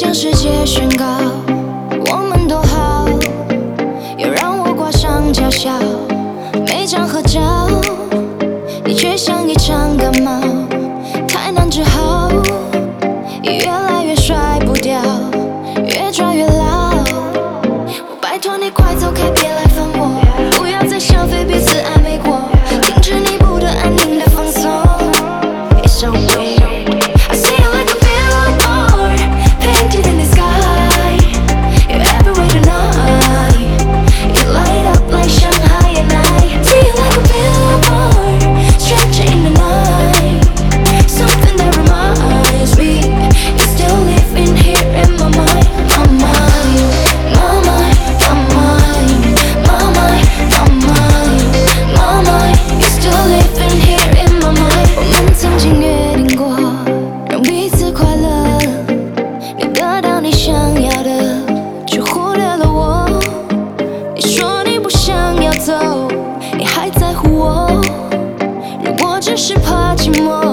向世界宣告我们多好，又让我挂上假笑。每张合照，你却像一场感冒，太难治好，越来越甩不掉，越抓越牢。我拜托你快走开，别来烦我，不要再消费彼此暧昧过，停止你不得安宁的放松。It's so weird. I see you like a billboard painted in the sky. You're everywhere tonight. You light up like Shanghai at night. See you like a billboard stretching in the night. Something that reminds me you're still living here in my mind. My mind, my mind, my mind, my mind, my mind, my mind. You're still living here in my mind. 我们曾经约定过，让彼此快乐，你得到你想要的，却忽略了我。你说你不想要走，你还在乎我。如果只是怕寂寞。